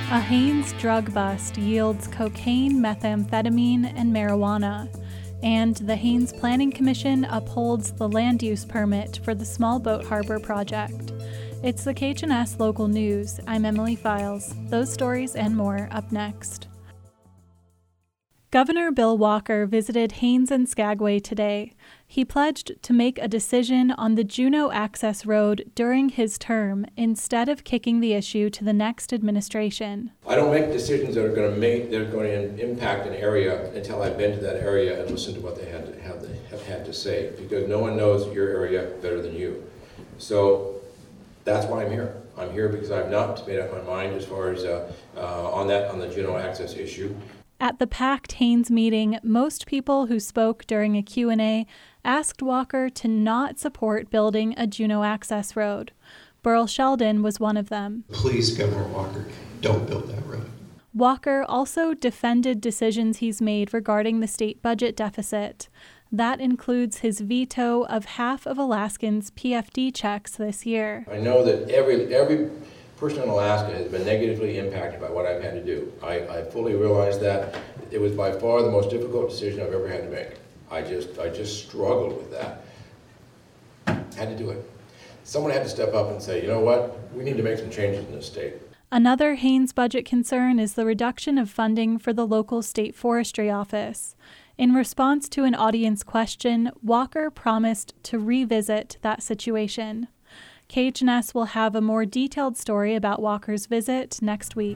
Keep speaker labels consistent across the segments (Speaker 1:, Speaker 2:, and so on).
Speaker 1: A Haines drug bust yields cocaine, methamphetamine, and marijuana. And the Haines Planning Commission upholds the land use permit for the Small Boat Harbor project. It's the KHNS Local News. I'm Emily Files. Those stories and more up next. Governor Bill Walker visited Haines and Skagway today. He pledged to make a decision on the Juneau Access Road during his term instead of kicking the issue to the next administration.
Speaker 2: I don't make decisions that are going to impact an area until I've been to that area and listened to what they have had to say, because no one knows your area better than you. So that's why I'm here. I'm here because I've not made up my mind as far as on the Juneau Access issue.
Speaker 1: At the packed Haines meeting, most people who spoke during a Q&A asked Walker to not support building a Juneau Access Road. Burl Sheldon was one of them.
Speaker 3: Please, Governor Walker, don't build that road.
Speaker 1: Walker also defended decisions he's made regarding the state budget deficit. That includes his veto of half of Alaskans' PFD checks this year.
Speaker 2: I know that every person in Alaska has been negatively impacted by what I've had to do. I fully realize that. It was by far the most difficult decision I've ever had to make. I just struggled with that. Had to do it. Someone had to step up and say, you know what, we need to make some changes in this state.
Speaker 1: Another Haines budget concern is the reduction of funding for the local state forestry office. In response to an audience question, Walker promised to revisit that situation. KHNS will have a more detailed story about Walker's visit next week.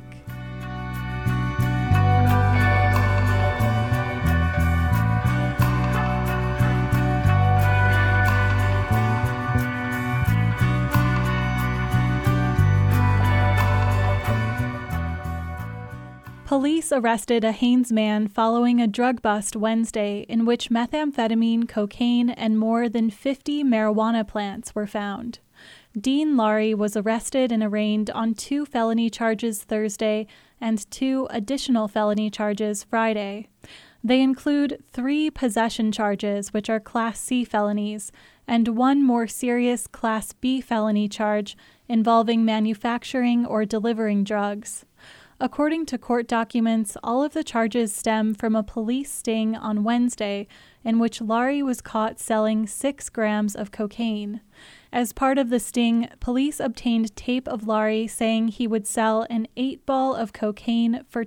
Speaker 1: Police arrested a Haines man following a drug bust Wednesday in which methamphetamine, cocaine, and more than 50 marijuana plants were found. Dean Laurie was arrested and arraigned on 2 felony charges Thursday and 2 additional felony charges Friday. They include 3 possession charges, which are Class C felonies, and 1 more serious Class B felony charge involving manufacturing or delivering drugs. According to court documents, all of the charges stem from a police sting on Wednesday in which Laurie was caught selling 6 grams of cocaine. As part of the sting, police obtained tape of Laurie saying he would sell an 8-ball of cocaine for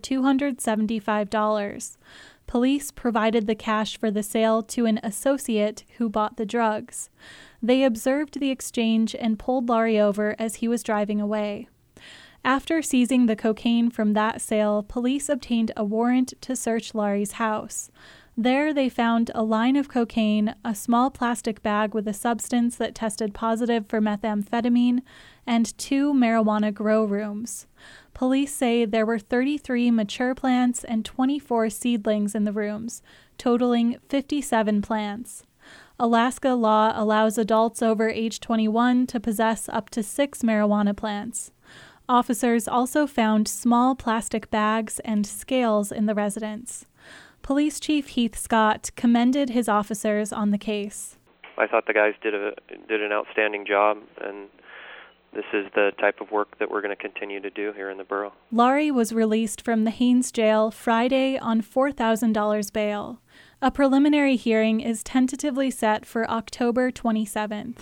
Speaker 1: $275. Police provided the cash for the sale to an associate who bought the drugs. They observed the exchange and pulled Laurie over as he was driving away. After seizing the cocaine from that sale, police obtained a warrant to search Laurie's house. There they found a line of cocaine, a small plastic bag with a substance that tested positive for methamphetamine, and 2 marijuana grow rooms. Police say there were 33 mature plants and 24 seedlings in the rooms, totaling 57 plants. Alaska law allows adults over age 21 to possess up to 6 marijuana plants. Officers also found small plastic bags and scales in the residence. Police Chief Heath Scott commended his officers on the case.
Speaker 4: I thought the guys did an outstanding job, and this is the type of work that we're going to continue to do here in the borough.
Speaker 1: Laurie was released from the Haines jail Friday on $4,000 bail. A preliminary hearing is tentatively set for October 27th.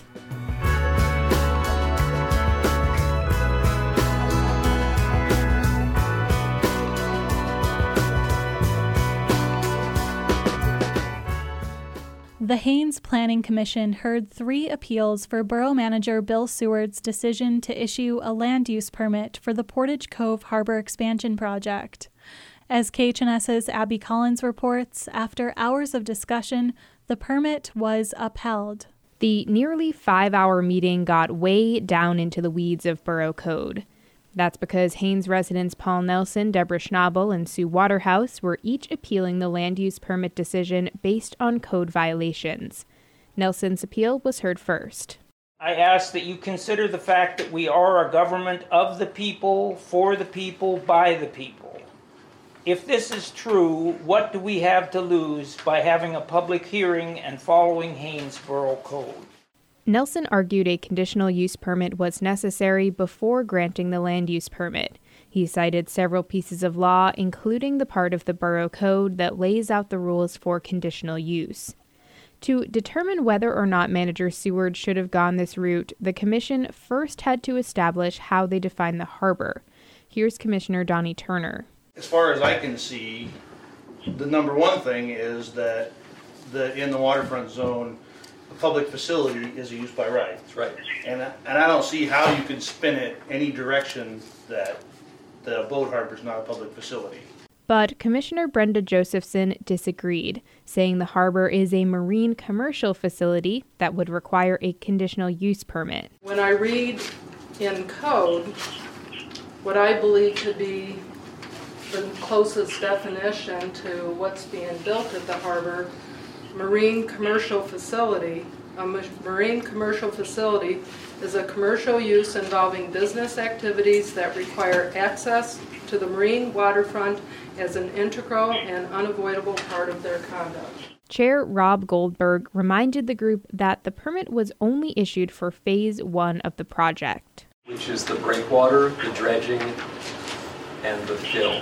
Speaker 1: The Haines Planning Commission heard 3 appeals for Borough Manager Bill Seward's decision to issue a land use permit for the Portage Cove Harbor Expansion Project. As KHNS's Abby Collins reports, after hours of discussion, the permit was upheld.
Speaker 5: The nearly 5-hour meeting got way down into the weeds of borough code. That's because Haines residents Paul Nelson, Deborah Schnabel, and Sue Waterhouse were each appealing the land use permit decision based on code violations. Nelson's appeal was heard first.
Speaker 6: I ask that you consider the fact that we are a government of the people, for the people, by the people. If this is true, what do we have to lose by having a public hearing and following Haines Borough Code?
Speaker 5: Nelson argued a conditional use permit was necessary before granting the land use permit. He cited several pieces of law, including the part of the Borough Code that lays out the rules for conditional use. To determine whether or not Manager Seward should have gone this route, the commission first had to establish how they define the harbor. Here's Commissioner Donnie Turner.
Speaker 7: As far as I can see, the number one thing is that in the waterfront zone, a public facility is a use by right.
Speaker 8: That's right.
Speaker 7: And I don't see how you can spin it any direction that the boat harbor is not a public facility.
Speaker 5: But Commissioner Brenda Josephson disagreed, saying the harbor is a marine commercial facility that would require a conditional use permit.
Speaker 9: When I read in code what I believe to be the closest definition to what's being built at the harbor, marine commercial facility. A marine commercial facility is a commercial use involving business activities that require access to the marine waterfront as an integral and unavoidable part of their conduct.
Speaker 5: Chair Rob Goldberg reminded the group that the permit was only issued for Phase 1 of the project,
Speaker 8: which is the breakwater, the dredging, and the fill.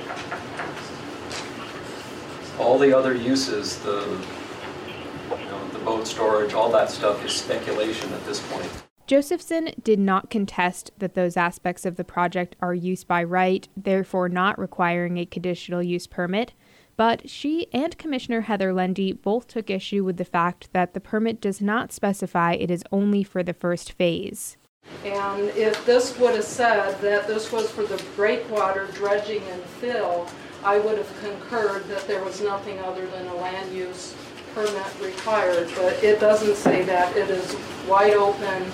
Speaker 8: All the other uses, the boat storage, all that stuff is speculation at this point.
Speaker 5: Josephson did not contest that those aspects of the project are use by right, therefore not requiring a conditional use permit, but she and Commissioner Heather Lendy both took issue with the fact that the permit does not specify it is only for the first phase.
Speaker 9: And if this would have said that this was for the breakwater, dredging, and fill, I would have concurred that there was nothing other than a land use permit required, but it doesn't say that. It is wide open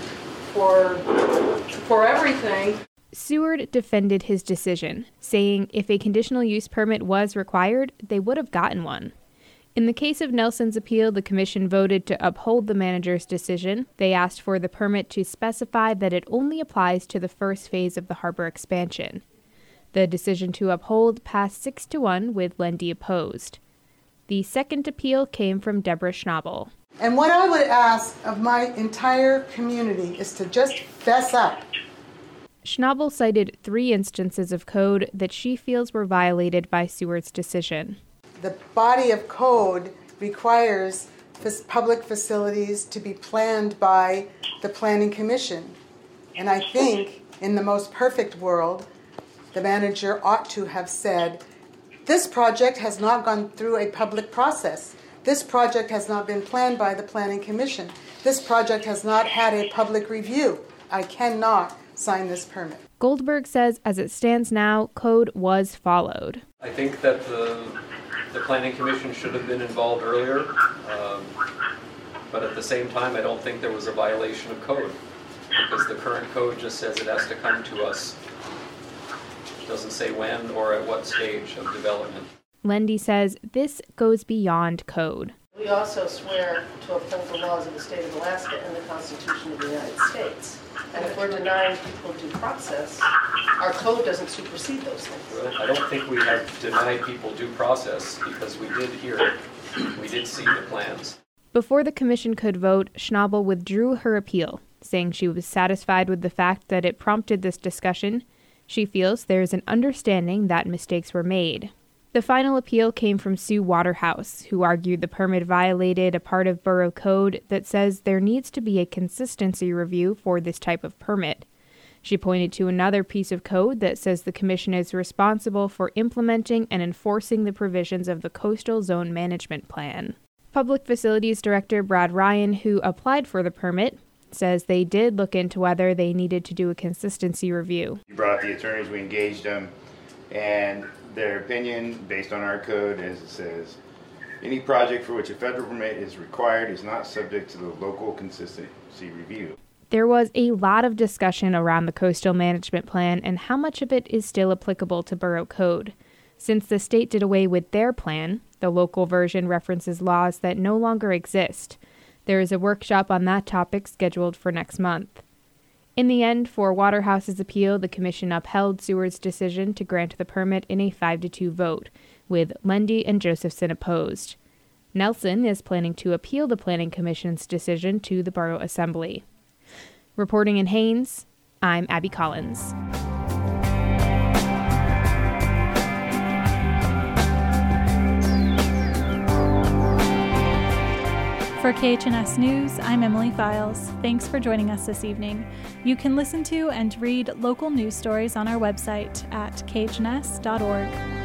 Speaker 9: for everything.
Speaker 5: Seward defended his decision, saying if a conditional use permit was required, they would have gotten one. In the case of Nelson's appeal, the commission voted to uphold the manager's decision. They asked for the permit to specify that it only applies to the first phase of the harbor expansion. The decision to uphold passed 6-1 with Lendy opposed. The second appeal came from Deborah Schnabel.
Speaker 10: And what I would ask of my entire community is to just fess up.
Speaker 5: Schnabel cited 3 instances of code that she feels were violated by Seward's decision.
Speaker 10: The body of code requires public facilities to be planned by the Planning Commission. And I think in the most perfect world, the manager ought to have said, this project has not gone through a public process. This project has not been planned by the Planning Commission. This project has not had a public review. I cannot sign this permit.
Speaker 5: Goldberg says as it stands now, code was followed.
Speaker 8: I think that the Planning Commission should have been involved earlier, but at the same time, I don't think there was a violation of code, because the current code just says it has to come to us. It doesn't say when or at what stage of development.
Speaker 5: Lendy says this goes beyond code.
Speaker 11: We also swear to uphold the laws of the state of Alaska and the Constitution of the United States. And if we're denying people due process, our code doesn't supersede those things.
Speaker 8: Well, I don't think we have denied people due process, because we did hear it. We did see the plans.
Speaker 5: Before the commission could vote, Schnabel withdrew her appeal, saying she was satisfied with the fact that it prompted this discussion. She feels there is an understanding that mistakes were made. The final appeal came from Sue Waterhouse, who argued the permit violated a part of Borough Code that says there needs to be a consistency review for this type of permit. She pointed to another piece of code that says the commission is responsible for implementing and enforcing the provisions of the Coastal Zone Management Plan. Public Facilities Director Brad Ryan, who applied for the permit, says they did look into whether they needed to do a consistency review.
Speaker 12: We brought the attorneys, we engaged them, and their opinion, based on our code, as it says, any project for which a federal permit is required is not subject to the local consistency review.
Speaker 5: There was a lot of discussion around the Coastal Management Plan and how much of it is still applicable to Borough Code. Since the state did away with their plan, the local version references laws that no longer exist. There is a workshop on that topic scheduled for next month. In the end, for Waterhouse's appeal, the commission upheld Seward's decision to grant the permit in a 5-2 vote, with Lendy and Josephson opposed. Nelson is planning to appeal the Planning Commission's decision to the Borough Assembly. Reporting in Haines, I'm Abby Collins.
Speaker 1: For KHNS News, I'm Emily Files. Thanks for joining us this evening. You can listen to and read local news stories on our website at khns.org.